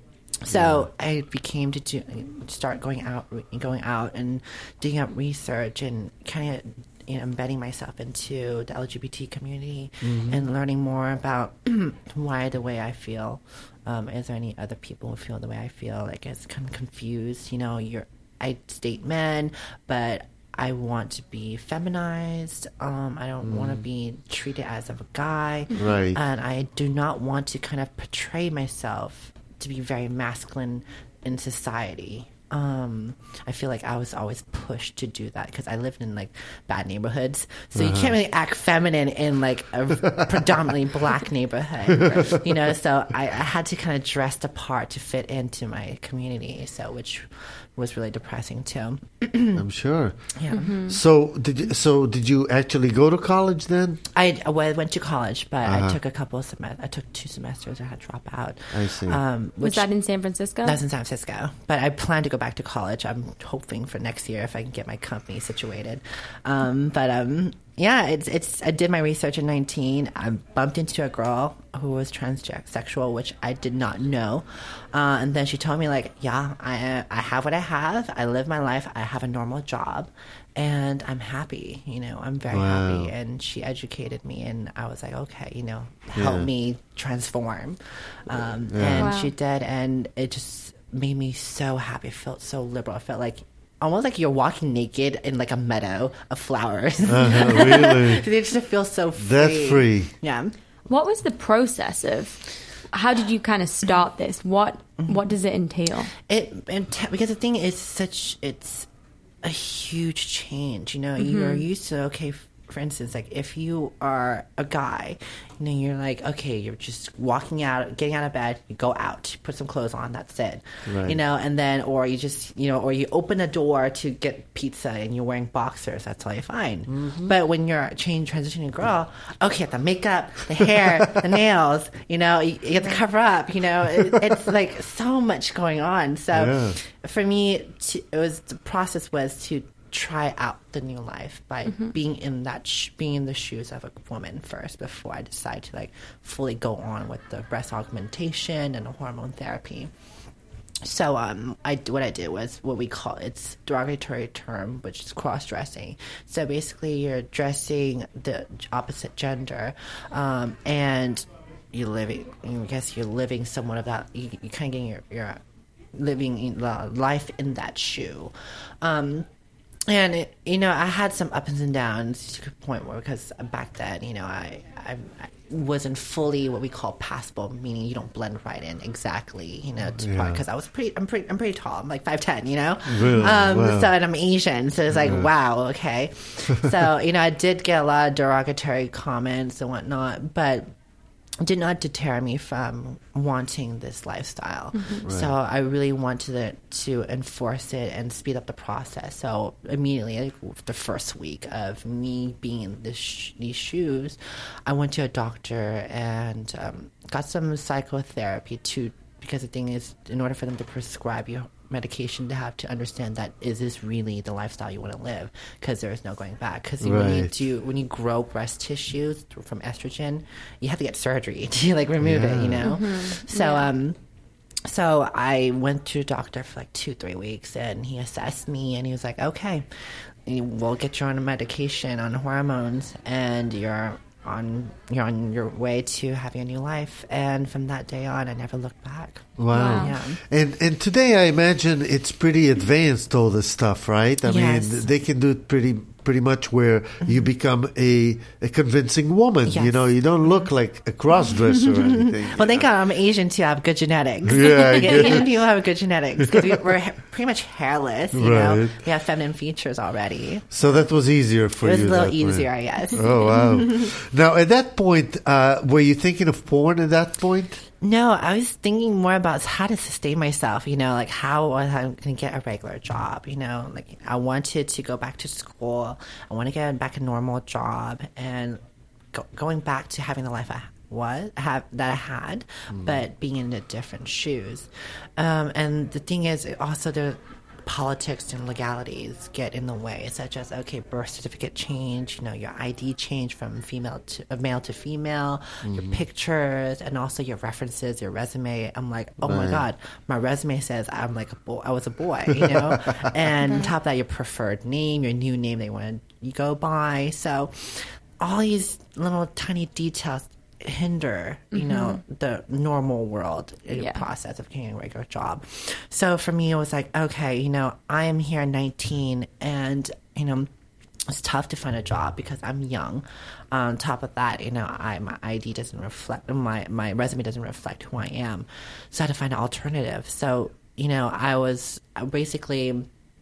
So yeah. I became to do, start going out, going out and doing up research and kind of, you know, embedding myself into the L G B T community mm-hmm. and learning more about why the way I feel. Um, is there any other people who feel the way I feel? Like, it's kind of confused. You know, you're, I date men, but I want to be feminized. Um, I don't mm. want to be treated as of a guy. Right. And I do not want to kind of portray myself to be very masculine in society. Um, I feel like I was always pushed to do that because I lived in like bad neighborhoods, so uh-huh. you can't really act feminine in like a predominantly black neighborhood, you know. So I, I had to kind of dress the part to fit into my community, so which was really depressing too. I'm sure. Yeah. Mm-hmm. So did you, so did you actually go to college then? I, well, I went to college, but uh-huh. I took a couple of semesters. I took two semesters. I had to drop out. I see. Um, was that in San Francisco? That was in San Francisco. But I plan to go back to college. I'm hoping for next year if I can get my company situated. Um, but um, yeah, it's it's. I did my research at nineteen. I bumped into a girl who was transsexual, which I did not know. Uh, and then she told me, like, yeah, I I have what I have. I live my life. I have a normal job. And I'm happy, you know, I'm very wow. happy. And she educated me, and I was like, okay, you know, help yeah. me transform. Um, yeah. And wow. she did, and it just made me so happy. I felt so liberal. I felt like almost like you're walking naked in like a meadow of flowers. Uh-huh, really? It just feels so free. That's free. Yeah. What was the process of? How did you kind of start this? What What does it entail? It, it because the thing is such it's. a huge change, you know. Mm-hmm. You're used to, okay, for instance, like if you are a guy, you know, you're like, okay, you're just walking out, getting out of bed, you go out, put some clothes on, that's it, right. you know. And then, or you just, you know, or you open a door to get pizza and you're wearing boxers, that's totally fine. Mm-hmm. But when you're change transitioning girl, okay, the makeup, the hair, the nails, you know, you, you have to cover up, you know. It, it's like so much going on. So yeah. for me, to, it was the process was to try out the new life by mm-hmm. being in that sh- being in the shoes of a woman first before I decide to like fully go on with the breast augmentation and the hormone therapy. So um, I what I did was what we call it's derogatory term, which is cross dressing. So basically, you're dressing the opposite gender, um, and you're living. I guess you're living somewhat of that. You, you kind of getting your, your living in, uh, life in that shoe. Um, And, it, you know, I had some ups and downs to the point where, because back then, you know, I, I, I wasn't fully what we call passable, meaning you don't blend right in exactly, you know, to yeah. because I was pretty, I'm pretty, I'm pretty tall. I'm like five ten, you know? Really? Um, wow. So, and I'm Asian. So it's like, yeah. wow, okay. So, you know, I did get a lot of derogatory comments and whatnot, but did not deter me from wanting this lifestyle. Mm-hmm. Right. So I really wanted it to enforce it and speed up the process. So immediately, like the first week of me being in this sh- these shoes, I went to a doctor and um, got some psychotherapy to, because the thing is, in order for them to prescribe you medication, to have to understand that is this really the lifestyle you want to live, because there is no going back. Because right. when you do when you grow breast tissues from estrogen, you have to get surgery to like remove yeah. it, you know. Mm-hmm. So yeah. um so I went to a doctor for like two three weeks, and he assessed me, and he was like, okay, we'll get you on a medication on hormones, and you're on you're on your way to having a new life. And from that day on, I never looked back. Wow. Wow. Yeah. And and today I imagine it's pretty advanced, all this stuff, right? I yes. mean, they can do it pretty pretty much where you become a, a convincing woman. Yes. You know, you don't look like a cross-dresser or anything. Well, thank God I'm Asian too. I have good genetics. Yeah, I get Asian it. people have good genetics because we, we're ha- pretty much hairless. You know, Right. we have feminine features already. So that was easier for It was you. a little that way. easier, I guess. Oh, wow. Now, at that point, uh, were you thinking of porn at that point? No, I was thinking more about how to sustain myself, you know, like how was I going to get a regular job, you know, like I wanted to go back to school. I want to get back a normal job and go, going back to having the life I was have that I had, but being in the different shoes. Um, and the thing is, it also the politics and legalities get in the way, such as okay, birth certificate change, you know, your I D change from female to uh, male to female, your pictures, and also your references, your resume. I'm like, oh my god, my resume says I'm like a boy. I was a boy, you know. And on top of that, your preferred name, your new name they want you go by. So all these little tiny details hinder, you know, the normal world uh, Yeah. process of getting a regular job. So for me, it was like, okay, you know, I am here at nineteen, and you know, it's tough to find a job because I'm young. On top of that, you know, I my I D doesn't reflect my my resume doesn't reflect who I am, so I had to find an alternative. So you know, I was I basically.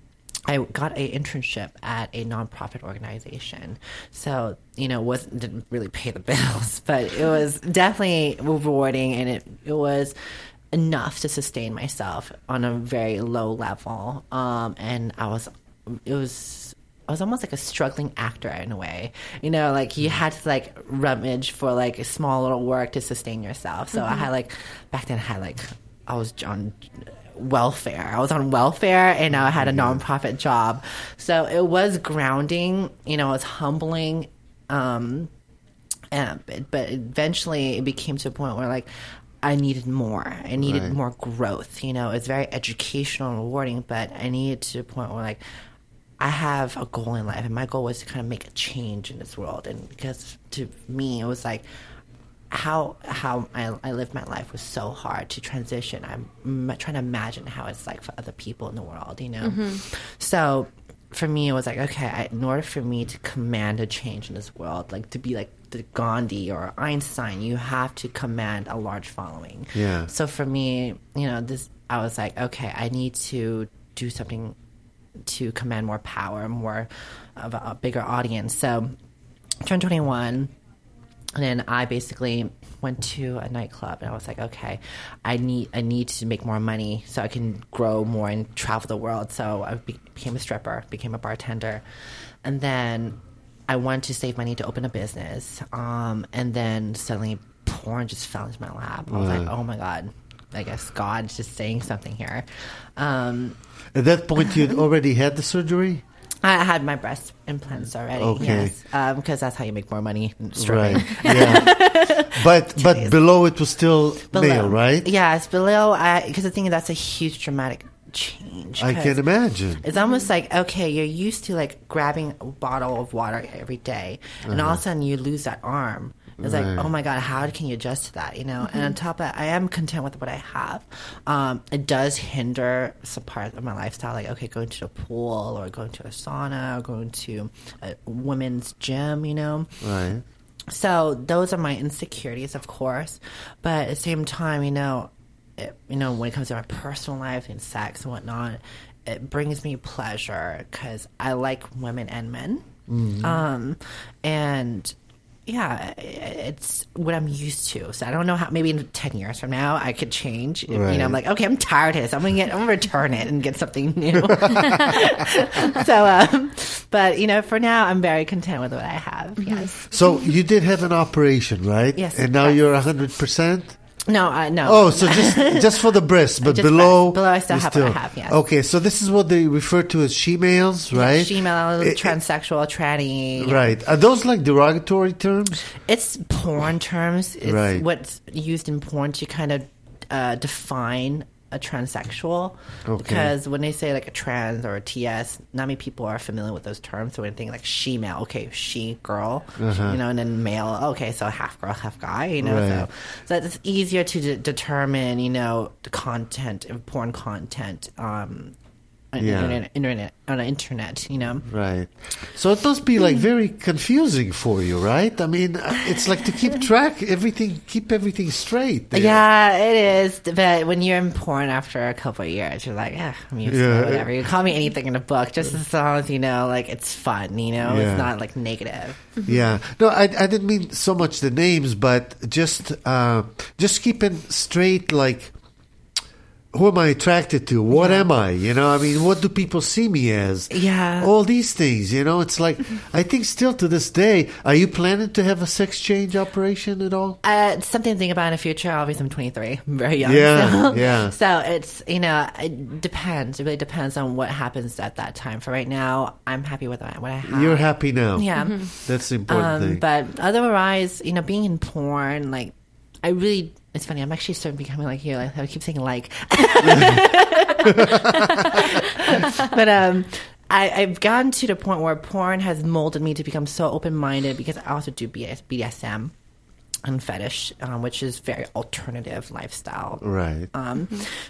I got an internship at a nonprofit organization. So, you know, wasn't didn't really pay the bills, but it was definitely rewarding, and it, it was enough to sustain myself on a very low level. Um, and I was, it was, I was almost like a struggling actor in a way. You know, like you had to like rummage for like a small little work to sustain yourself. So I had like, back then I had like, I was on welfare. I was on welfare and I had a nonprofit job. So it was grounding, you know, it was humbling. Um, and, but, but eventually it became to a point where like I needed more. I needed Right. more growth. You know, it's very educational and rewarding, but I needed to a point where like I have a goal in life, and my goal was to kind of make a change in this world. And because to me, it was like, how how I, I lived my life was so hard to transition. I'm m- trying to imagine how it's like for other people in the world, you know? So for me, it was like, okay, I, in order for me to command a change in this world, like to be like the Gandhi or Einstein, you have to command a large following. Yeah. So for me, you know, this I was like, okay, I need to do something to command more power, more of a, a bigger audience. So I turned twenty-one. And then I basically went to a nightclub, and I was like, okay, I need I need to make more money so I can grow more and travel the world. So I be- became a stripper, became a bartender. And then I wanted to save money to open a business. Um, and then suddenly porn just fell into my lap. I was like, oh my God, I guess God's just saying something here. Um, At that point, you'd already had the surgery? I had my breast implants already, Okay. yes, because that's how you make more money stripping. Right. Yeah. but but Jeez. below it was still Below. male, right? Yeah, it's below. Because the thing is, that's a huge dramatic change. I 'cause can imagine. It's almost like, okay, you're used to like grabbing a bottle of water every day, and all of a sudden you lose that arm. It's Right. like, oh my God, how can you adjust to that? You know, and on top of that, I am content with what I have. Um, it does hinder some part of my lifestyle, like okay, going to the pool or going to a sauna or going to a women's gym. You know, Right. so those are my insecurities, of course, but at the same time, you know, it, you know, when it comes to my personal life and sex and whatnot, it brings me pleasure because I like women and men, um, and yeah, it's what I'm used to. So I don't know how. Maybe in ten years from now, I could change. You Right. know, I'm like, okay, I'm tired of this. I'm gonna get, I'm gonna return it and get something new. so, um, but you know, for now, I'm very content with what I have. Yes. So you did have an operation, right? Yes, And now yes. you're one hundred percent? No, uh, no. Oh, so just just for the breast, but Just below... breast. Below I still you have what I have, yes. Okay, so this is what they refer to as she-males, right? Female, It- transsexual, tranny. Right. Are those like derogatory terms? It's porn terms. It's Right. what's used in porn to kind of uh, define a transsexual. Okay. Because when they say like a trans or a T S, not many people are familiar with those terms. So when they think like she male, okay, she girl, Uh-huh. you know, and then male, okay, so half girl, half guy, you know. Right. So, so it's easier to de- determine, you know, the content of porn content. Um, on Yeah. internet, internet on the internet, you know. Right. So it must be like very confusing for you, right? I mean, it's like to keep track, everything, keep everything straight. there. Yeah, it is. But when you're in porn after a couple of years, you're like, yeah, I'm used to Yeah. it, whatever. You call me anything in a book, just as long as you know, like, it's fun, you know? Yeah. It's not, like, negative. Yeah. No, I, I didn't mean so much the names, but just uh, just keeping straight, like, who am I attracted to? What am I? You know, I mean, what do people see me as? Yeah. All these things, you know, it's like, I think still to this day, are you planning to have a sex change operation at all? Uh, something to think about in the future. Obviously, I'm twenty-three. I'm very young. Yeah, So, yeah. So it's, you know, it depends. It really depends on what happens at that time. For right now, I'm happy with what I have. You're happy now. Yeah. That's the important Um, thing. but otherwise, you know, being in porn, like, I really, it's funny, I'm actually starting becoming like you. Like, I keep saying like. But um, I, I've gotten to the point where porn has molded me to become so open-minded because I also do B D S M and fetish, um, which is very alternative lifestyle. Right. Um,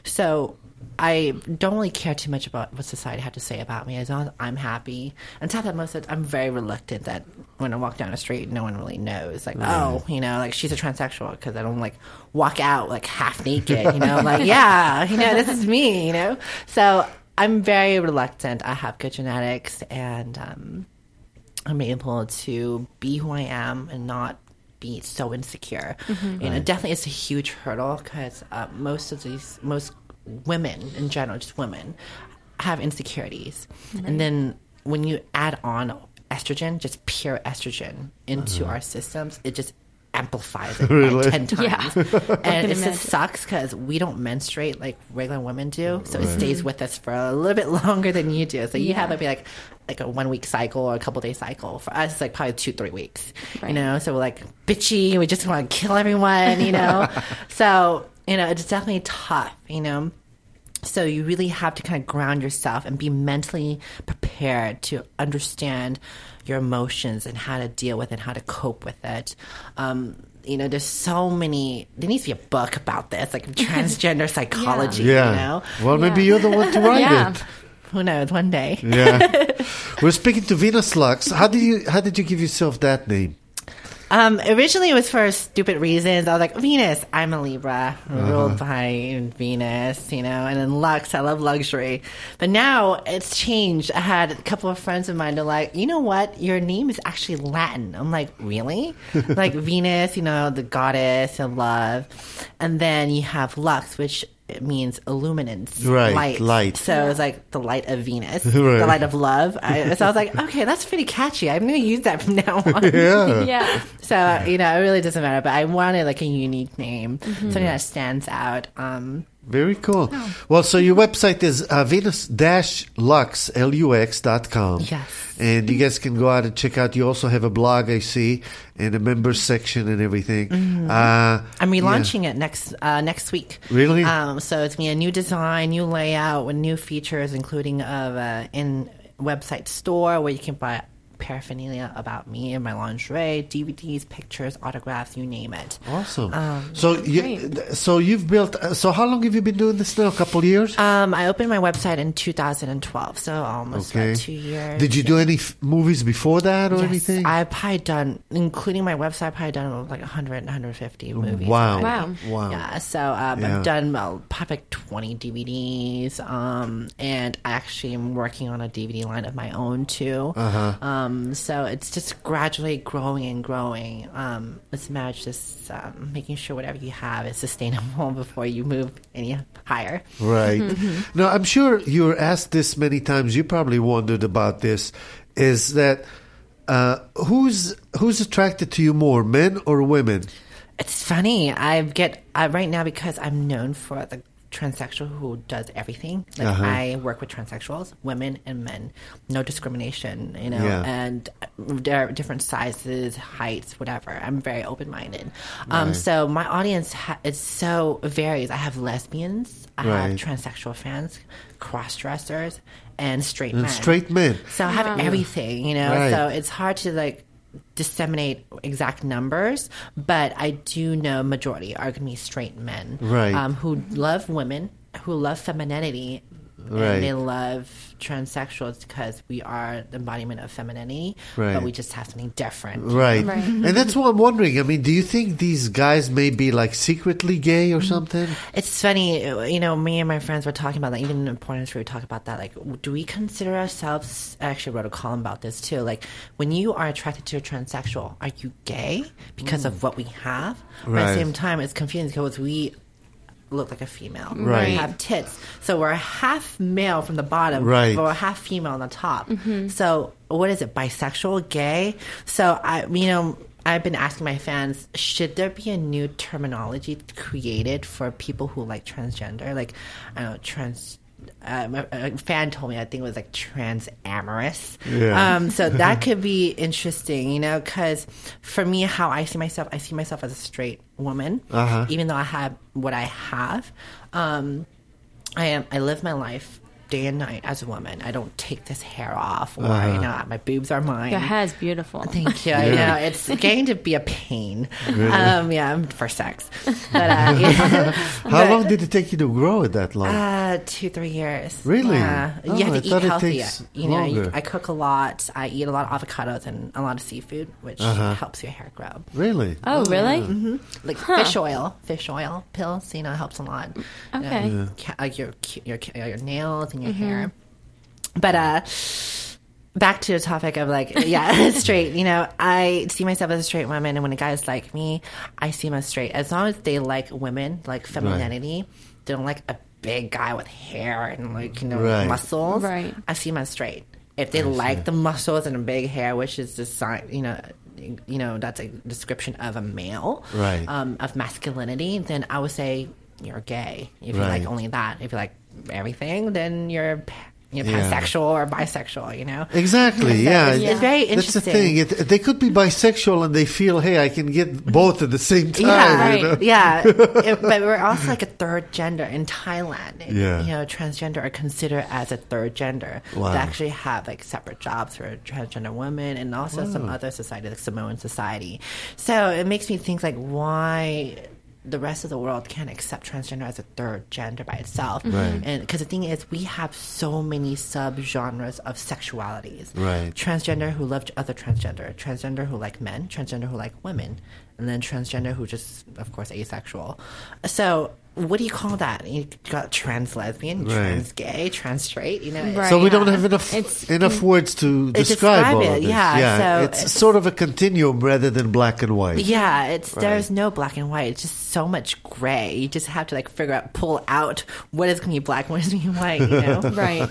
so I don't really care too much about what society had to say about me as long as I'm happy. On top of that, most of the, I'm very reluctant that when I walk down the street, no one really knows. Like, oh, you know, like she's a transsexual because I don't like walk out like half naked. You know, like yeah, you know, this is me. You know, so I'm very reluctant. I have good genetics, and um, I'm able to be who I am and not be so insecure. Mm-hmm. You know, definitely it's a huge hurdle because uh, most of these, most women in general, just women, have insecurities. Mm-hmm. And then when you add on estrogen, just pure estrogen, into Uh-huh. our systems, it just amplifies it Really? by ten times. Yeah. And it imagine. just sucks because we don't menstruate like regular women do. So it stays with us for a little bit longer than you do. So you Yeah. have maybe like like a one week cycle or a couple day cycle. For us, it's like probably two, three weeks. Right. You know, so we're like bitchy. We just want to kill everyone, you know? So, you know, it's definitely tough, you know? So you really have to kind of ground yourself and be mentally prepared to understand your emotions and how to deal with it, how to cope with it. Um, you know, there's so many. There needs to be a book about this, like transgender psychology. Yeah. You know, Well, maybe Yeah. you're the one to write Yeah. it. who knows? One day. Yeah. We're speaking to Venus Lux. How did you How did you give yourself that name? Um, originally, it was for stupid reasons. I was like, Venus, I'm a Libra, Uh-huh. ruled by Venus, you know, and then Lux, I love luxury. But now it's changed. I had a couple of friends of mine, they're like, you know what? Your name is actually Latin. I'm like, really? Like Venus, you know, the goddess of love. And then you have Lux, which it means illuminance, Right, light. light. So it's like the light of Venus, Right. the light of love. I, so I was like, okay, that's pretty catchy. I'm going to use that from now on. Yeah. Yeah. So, you know, it really doesn't matter, but I wanted like a unique name, something that stands out. Um, Very cool. Well, so your website is uh, venus dash lux, L U X dot com. Yes. And you guys can go out and check out. You also have a blog, I see, and a members section and everything. Uh, I'm yeah. relaunching it next uh, next week. Really? Um, so it's going to be a new design, new layout with new features, including of uh, in website store where you can buy paraphernalia about me and my lingerie, D V Ds, pictures, autographs, you name it. Awesome. Um, so you, so you've built. Uh, so how long have you been doing this now? A couple of years. Um, I opened my website in two thousand twelve, so almost about two years. Did you do any f- movies before that or Yes, anything? I've probably done, including my website, I've probably done like one hundred, one hundred fifty movies. Wow. Wow. Wow. Yeah, so um, Yeah. I've done well, probably like twenty D V Ds, um, and I actually am working on a D V D line of my own too. Uh-huh. Um, so it's just gradually growing and growing. Um, it's a matter of just um, making sure whatever you have is sustainable before you move any higher. Right. Now, I'm sure you were asked this many times. You probably wondered about this. Is that uh, who's who's attracted to you more, men or women? It's funny. I get I, right now because I'm known for the transsexual who does everything. Like Uh-huh. I work with transsexuals, women and men, no discrimination. You know, Yeah. and there are different sizes, heights, whatever. I'm very open minded. Um, Right. so my audience ha- is so varies. I have lesbians, I Right. have transsexual fans, cross dressers, and straight And men. straight men. So I have everything, you know. Right. So it's hard to like disseminate exact numbers, but I do know majority are going to be straight men, Right. Um, who love women, who love femininity, Right. And they love transsexuals because we are the embodiment of femininity, Right. but we just have something different. Right. Right. And that's what I'm wondering. I mean, do you think these guys may be like secretly gay or something? It's funny, you know, me and my friends were talking about that, even in Porn Industry, we talk about that. Like, do we consider ourselves, I actually wrote a column about this too, like, when you are attracted to a transsexual, are you gay because of what we have? But at Right. the same time, it's confusing because we look like a female. Right. We have tits. So we're half male from the bottom, Right. but we're half female on the top. So what is it, bisexual, gay? So, I, you know, I've been asking my fans, should there be a new terminology created for people who like transgender? Like, I don't know, trans... Um, a, a fan told me, I think it was like trans amorous. Yeah. Um, so that could be interesting, you know, because for me, how I see myself, I see myself as a straight woman, Uh-huh. even though I have what I have. Um, I am. I live my life day and night as a woman. I don't take this hair off, or Uh-huh. you know, my boobs are mine. Your hair's beautiful. Thank you. I know it's going to be a pain. Um, yeah, for sex. But, uh, yeah. How But, long did it take you to grow it that long? Uh, two, three years. Really? Yeah. Oh, you have I to thought eat it healthy. takes You know, you, longer. I cook a lot. I eat a lot of avocados and a lot of seafood, which Uh-huh. helps your hair grow. Really? Oh, really? Like fish oil, fish oil pills, you know, helps a lot. You Okay. know, ca- like your your your nails and your hair. But uh, back to the topic of like, yeah, straight. You know, I see myself as a straight woman, and when a guy's like me, I see him as straight. As long as they like women, like femininity, they don't like a big guy with hair and like you know Right. muscles. Right. I see him as straight. If they like the muscles and the big hair, which is the sign, you know. You know, that's a description of a male, Right. um, of masculinity, then I would say you're gay. If you Right. like only that, if you like everything, then you're pa- you're Yeah. pansexual or bisexual. You know, Exactly. Yeah. It's- it's very That's the interesting. thing. It, they could be bisexual and they feel, hey, I can get both at the same time. yeah, you know? Right. yeah. It- but we're also like a third gender in Thailand. Yeah. You know, transgender are considered as a third gender. Wow. They actually have like separate jobs for transgender women and also some other society, like Samoan society. So it makes me think like why the rest of the world can't accept transgender as a third gender by itself. Right. And because the thing is, we have so many subgenres of sexualities. Right. Transgender who love other transgender, transgender who like men, transgender who like women, and then transgender who just, of course, asexual. So what do you call that? You got trans lesbian, Right. trans gay, trans straight. You know, it's- Right. So we Yeah. don't have enough It's- enough words to describe, describe all it, of this. yeah, so it's, it's- sort of a continuum rather than black and white. Yeah, it's there's no black and white. It's just so much gray. You just have to like figure out, pull out what is going to be black and what is going to be white. You know, Right.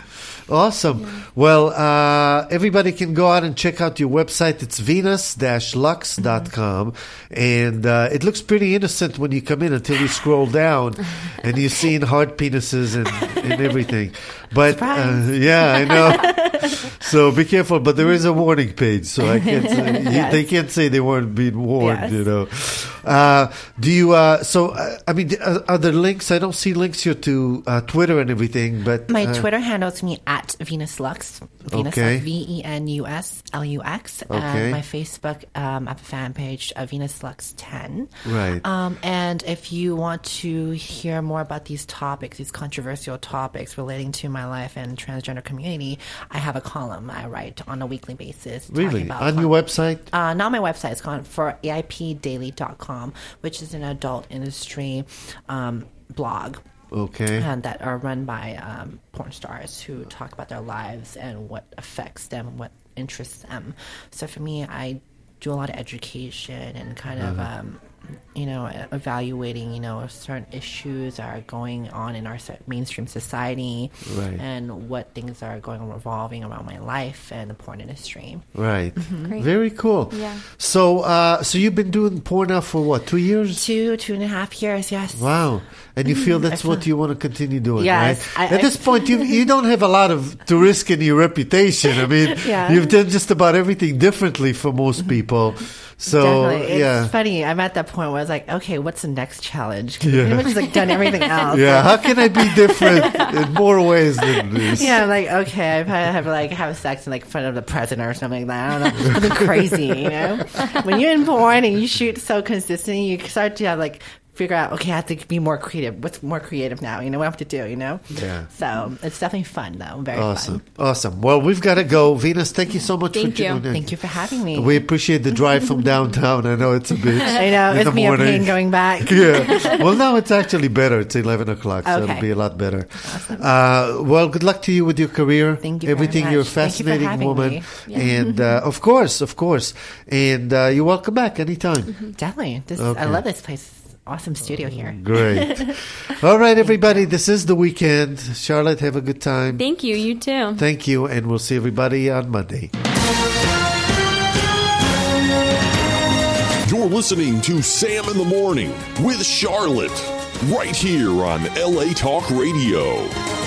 Awesome. Well, uh, everybody can go out and check out your website. It's venus dash lux dot com. And uh, it looks pretty innocent when you come in until you scroll down and you're seeing hard penises and, and everything. But uh, yeah, I know. So be careful. But there is a warning page, so I can't say, you- Yes. they can't say they weren't being warned, Yes. you know. Uh, do you, uh, so, uh, I mean, are, are there links? I don't see links here to uh, Twitter and everything, but. my uh, Twitter handle is me at Venus Lux. Venus Okay. Lux, V E N U S L U X. Okay. And my Facebook, um, I have a fan page, uh, Venus Lux ten. Right. Um, and if you want to hear more about these topics, these controversial topics relating to my life and transgender community, I have a column I write on a weekly basis. talking Really? about On con- your website? Uh, not my website. It's called for A I P daily dot com, which is an adult industry um, blog. Okay. And that are run by um, porn stars who talk about their lives and what affects them, what interests them. So for me, I do a lot of education and kind of, um, you know, evaluating, you know, if certain issues are going on in our so- mainstream society, Right. and what things are going revolving around my life and the porn industry. Right. Great. Very cool. Yeah. So, uh, so you've been doing porn now for what, two years? Two, two and a half years, yes. Wow. And you feel that's I what feel- you want to continue doing, Yes, right? I- At I- this point, you you don't have a lot of to risk in your reputation. I mean, Yeah. you've done just about everything differently for most people. So, Definitely. It's yeah. funny. I'm at that point where I was like, okay, what's the next challenge? 'Cause Yeah. I've pretty much like done everything else. Yeah, how can I be different in more ways than this? Yeah, I'm like, okay, I probably have to like have sex in like front of the president or something like that. I don't know. Something crazy, you know? When you're in porn and you shoot so consistently, you start to have like figure out, okay, I have to be more creative. What's more creative now? You know, what I have to do, you know? Yeah. So it's definitely fun, though. Very Awesome. fun. Awesome. Well, we've got to go. Venus, thank you so much Thank for you. tuning in. Thank you for having me. We appreciate the drive from downtown. I know it's a bit. I know. in It's the me a morning. pain going back. Yeah. Well, now it's actually better. It's eleven o'clock, so Okay. it'll be a lot better. Uh, well, good luck to you with your career. Thank you very Everything. much. You're a Thank you for fascinating having woman. me. And uh, of course, of course. And uh, you're welcome back anytime. Definitely. This, Okay. I love this place. Awesome studio here. Great. All right, everybody. This is the weekend. Charlotte, have a good time. Thank you. You too. Thank you. And we'll see everybody on Monday. You're listening to Sam in the Morning with Charlotte, right here on L A Talk Radio.